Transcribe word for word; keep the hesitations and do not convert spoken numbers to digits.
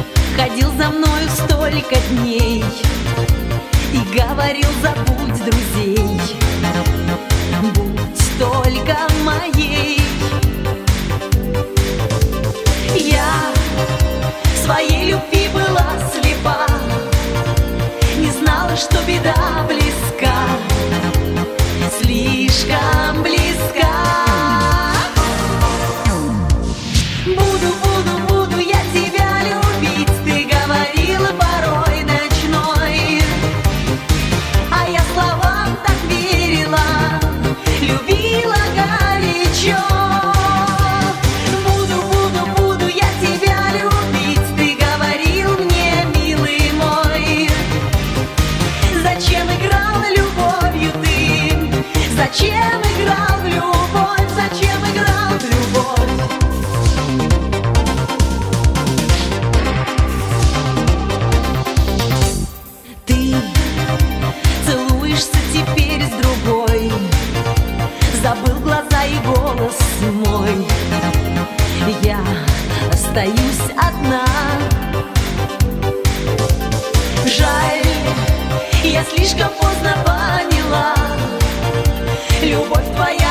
ходил за мною столько дней и говорил: забудь друзей, будь только моей. Я в своей любви была слепа, не знала, что беда близка, слишком близка. Буду, буду, буду я тебя любить, ты говорила порой ночной, а я словам так верила, любила горячо. Буду, буду, буду я тебя любить, ты говорил мне, милый мой. Зачем играл любовью ты? Зачем играл в любовь? Зачем играл в любовь? Ты целуешься теперь с другой, забыл глаза и голос мой. Я остаюсь одна. Жаль, я слишком поздно поняла, любовь твоя